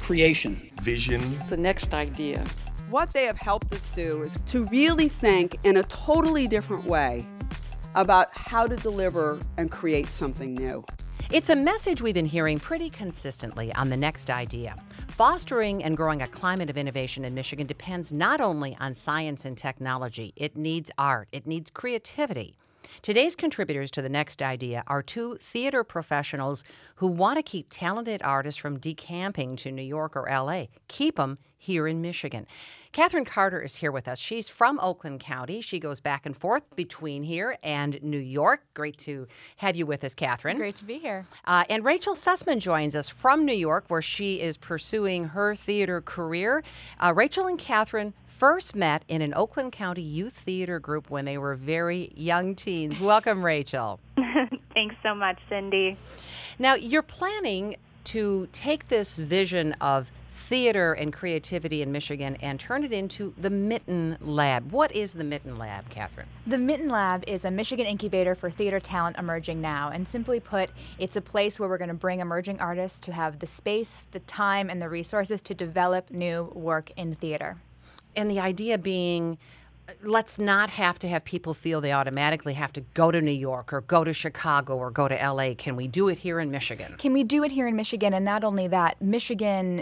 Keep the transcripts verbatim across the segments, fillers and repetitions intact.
creation. Vision. The next idea. What they have helped us do is to really think in a totally different way about how to deliver and create something new. It's a message we've been hearing pretty consistently on The Next Idea. Fostering and growing a climate of innovation in Michigan depends not only on science and technology, it needs art, it needs creativity. Today's contributors to The Next Idea are two theater professionals who want to keep talented artists from decamping to New York or L A, keep them here in Michigan. Catherine Carter is here with us. She's from Oakland County. She goes back and forth between here and New York. Great to have you with us, Catherine. Great to be here. Uh, and Rachel Sussman joins us from New York, where she is pursuing her theater career. Uh, Rachel and Catherine first met in an Oakland County youth theater group when they were very young teens. Welcome, Rachel. Thanks so much, Cindy. Now, you're planning to take this vision of theater and creativity in Michigan and turn it into the Mitten Lab. What is the Mitten Lab, Catherine? The Mitten Lab is a Michigan incubator for theater talent emerging now. And simply put, it's a place where we're going to bring emerging artists to have the space, the time, and the resources to develop new work in theater. And the idea being, let's not have to have people feel they automatically have to go to New York or go to Chicago or go to L A. Can we do it here in Michigan? Can we do it here in Michigan? And not only that, Michigan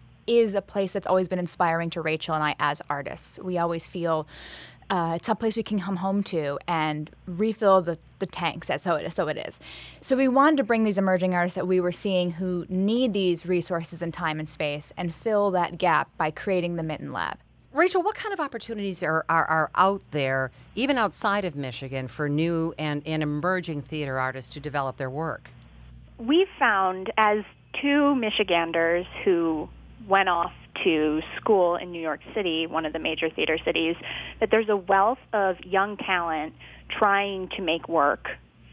is a place that's always been inspiring to Rachel and I as artists. We always feel uh, it's a place we can come home to and refill the, the tanks, so it, so it is. So we wanted to bring these emerging artists that we were seeing who need these resources and time and space and fill that gap by creating the Mitten Lab. Rachel, what kind of opportunities are, are, are out there, even outside of Michigan, for new and, and emerging theater artists to develop their work? We found, as two Michiganders who went off to school in New York City, one of the major theater cities, that there's a wealth of young talent trying to make work,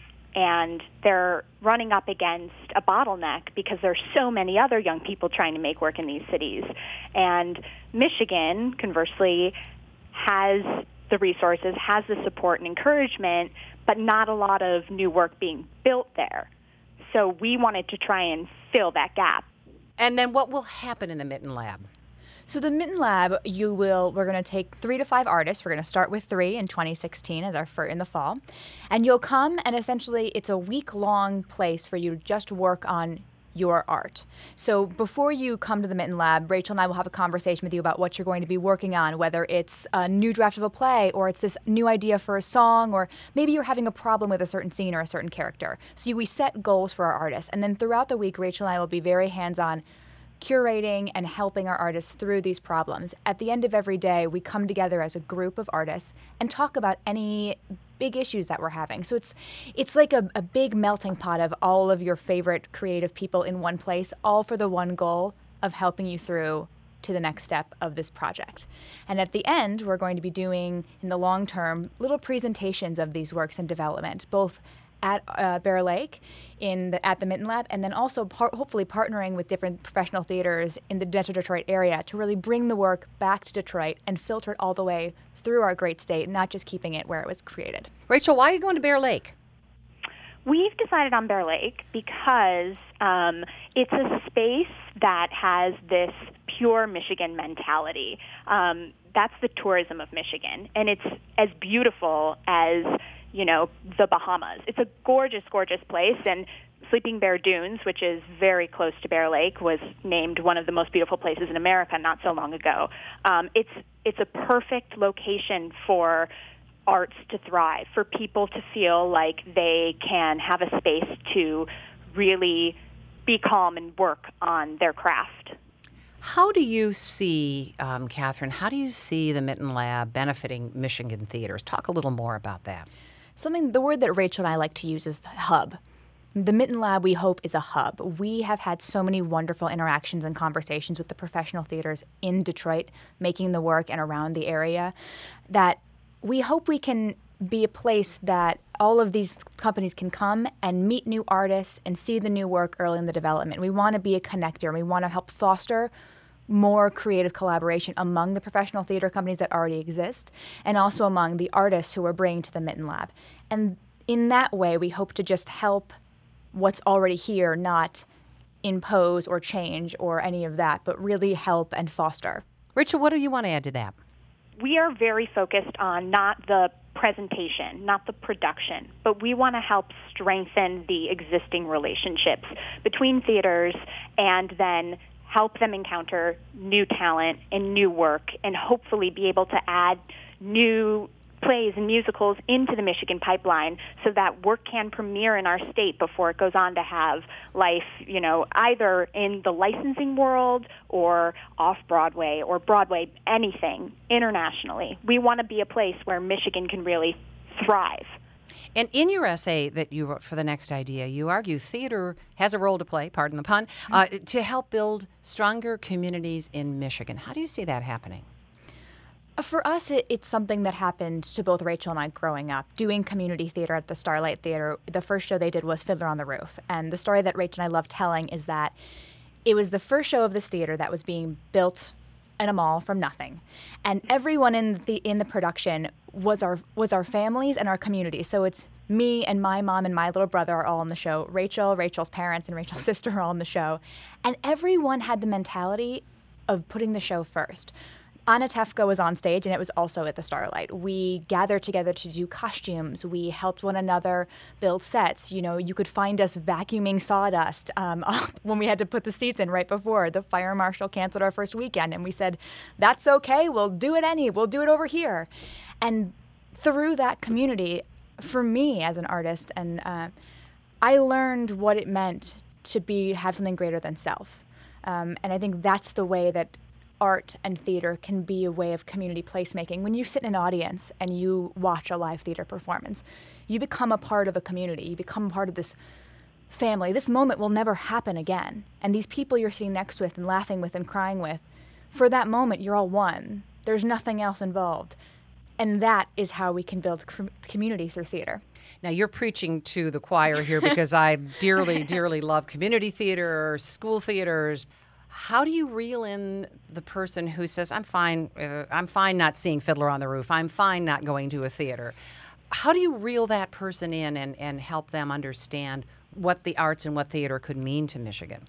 and they're running up against a bottleneck because there's so many other young people trying to make work in these cities. And Michigan, conversely, has the resources, has the support and encouragement, but not a lot of new work being built there. So we wanted to try and fill that gap. And then what will happen in the Mitten Lab? So the Mitten Lab, you will, we're going to take three to five artists. We're going to start with three in twenty sixteen as our first in the fall. And you'll come, and essentially it's a week-long place for you to just work on your art. So before you come to the Mitten Lab, Rachel and I will have a conversation with you about what you're going to be working on, whether it's a new draft of a play or it's this new idea for a song, or maybe you're having a problem with a certain scene or a certain character. So we set goals for our artists. And then throughout the week, Rachel and I will be very hands-on curating and helping our artists through these problems. At the end of every day, we come together as a group of artists and talk about any big issues that we're having. So it's it's like a, a big melting pot of all of your favorite creative people in one place, all for the one goal of helping you through to the next step of this project. And at the end, we're going to be doing, in the long term, little presentations of these works in development, both at uh, Bear Lake, in the, at the Mitten Lab, and then also par- hopefully partnering with different professional theaters in the Metro Detroit area to really bring the work back to Detroit and filter it all the way through our great state, not just keeping it where it was created. Rachel, why are you going to Bear Lake? We've decided on Bear Lake because um, it's a space that has this pure Michigan mentality. Um, that's the tourism of Michigan, and it's as beautiful as, you know, the Bahamas. It's a gorgeous, gorgeous place, and Sleeping Bear Dunes, which is very close to Bear Lake, was named one of the most beautiful places in America not so long ago. Um, it's it's a perfect location for arts to thrive, for people to feel like they can have a space to really be calm and work on their craft. How do you see, um, Catherine, how do you see the Mitten Lab benefiting Michigan theaters? Talk a little more about that. Something, the word that Rachel and I like to use is hub. The Mitten Lab, we hope, is a hub. We have had so many wonderful interactions and conversations with the professional theaters in Detroit, making the work and around the area, that we hope we can be a place that all of these companies can come and meet new artists and see the new work early in the development. We want to be a connector, and we want to help foster more creative collaboration among the professional theater companies that already exist, and also among the artists who we're bringing to the Mitten Lab. And in that way, we hope to just help what's already here, not impose or change or any of that, but really help and foster. Rachel, what do you want to add to that? We are very focused on not the presentation, not the production, but we want to help strengthen the existing relationships between theaters and then help them encounter new talent and new work and hopefully be able to add new plays and musicals into the Michigan pipeline so that work can premiere in our state before it goes on to have life, you know, either in the licensing world or off-Broadway or Broadway, anything internationally. We want to be a place where Michigan can really thrive. And in your essay that you wrote for The Next Idea, you argue theater has a role to play, pardon the pun, uh, to help build stronger communities in Michigan. How do you see that happening? For us, it, it's something that happened to both Rachel and I growing up. Doing community theater at the Starlight Theater, the first show they did was Fiddler on the Roof. And the story that Rachel and I love telling is that it was the first show of this theater that was being built in a mall from nothing. And everyone in the in the production was our was our families and our community. So it's me and my mom and my little brother are all on the show. Rachel, Rachel's parents, and Rachel's sister are all on the show. And everyone had the mentality of putting the show first. Anna Tefka was on stage, and it was also at the Starlight. We gathered together to do costumes. We helped one another build sets. You know, you could find us vacuuming sawdust um, when we had to put the seats in right before. The fire marshal canceled our first weekend, and we said, that's okay, we'll do it any, we'll do it over here. And through that community, for me as an artist, and uh, I learned what it meant to be have something greater than self. Um, and I think that's the way that art and theater can be a way of community placemaking. When you sit in an audience and you watch a live theater performance, you become a part of a community. You become part of this family. This moment will never happen again. And these people you're sitting next with and laughing with and crying with, for that moment, you're all one. There's nothing else involved. And that is how we can build com- community through theater. Now, you're preaching to the choir here because I dearly, dearly love community theater, school theaters. How do you reel in the person who says, I'm fine, uh, I'm fine not seeing Fiddler on the Roof, I'm fine not going to a theater? How do you reel that person in and, and help them understand what the arts and what theater could mean to Michigan?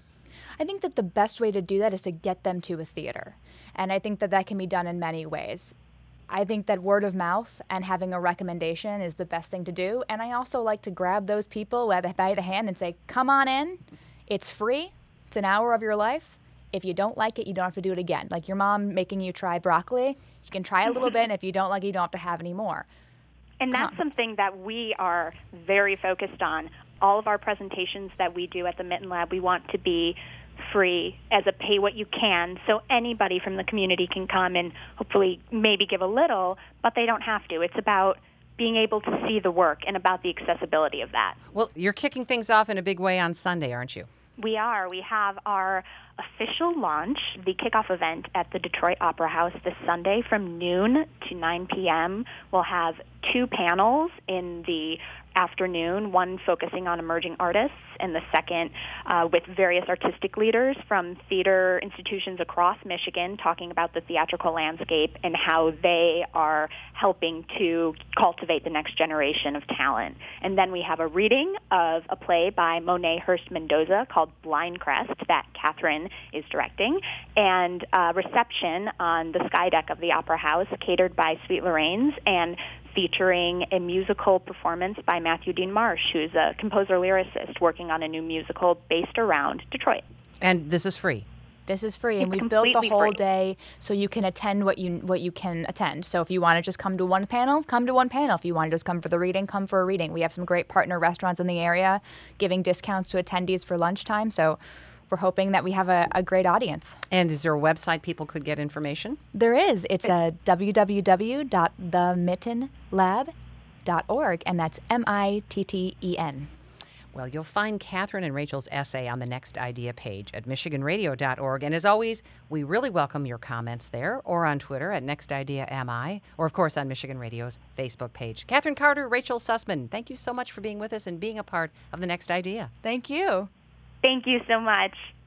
I think that the best way to do that is to get them to a theater. And I think that that can be done in many ways. I think that word of mouth and having a recommendation is the best thing to do. And I also like to grab those people by the hand and say, come on in, it's free. It's an hour of your life. If you don't like it, you don't have to do it again. Like your mom making you try broccoli, you can try a little bit, and if you don't like it, you don't have to have any more. And that's something that we are very focused on. All of our presentations that we do at the Mitten Lab, we want to be free as a pay what you can, so anybody from the community can come and hopefully maybe give a little, but they don't have to. It's about being able to see the work and about the accessibility of that. Well, you're kicking things off in a big way on Sunday, aren't you? We are. We have our official launch, the kickoff event at the Detroit Opera House this Sunday from noon to nine p.m. We'll have two panels in the afternoon, one focusing on emerging artists and the second uh, with various artistic leaders from theater institutions across Michigan talking about the theatrical landscape and how they are helping to cultivate the next generation of talent. And then we have a reading of a play by Monet Hurst Mendoza called Blind Crest that Catherine is directing, and a reception on the sky deck of the Opera House catered by Sweet Lorraine's and featuring a musical performance by Matthew Dean Marsh, who's a composer-lyricist working on a new musical based around Detroit. And this is free. This is free, and It's we've built the completely whole free. day so you can attend what you what you can attend. So if you want to just come to one panel, come to one panel. If you want to just come for the reading, come for a reading. We have some great partner restaurants in the area giving discounts to attendees for lunchtime, so we're hoping that we have a, a great audience. And is there a website people could get information? There is. It's a w w w dot the mitten lab dot org, and that's M I T T E N. Well, you'll find Catherine and Rachel's essay on the Next Idea page at michigan radio dot org. And as always, we really welcome your comments there or on Twitter at Next Idea M I, or of course on Michigan Radio's Facebook page. Catherine Carter, Rachel Sussman, thank you so much for being with us and being a part of the Next Idea. Thank you. Thank you so much.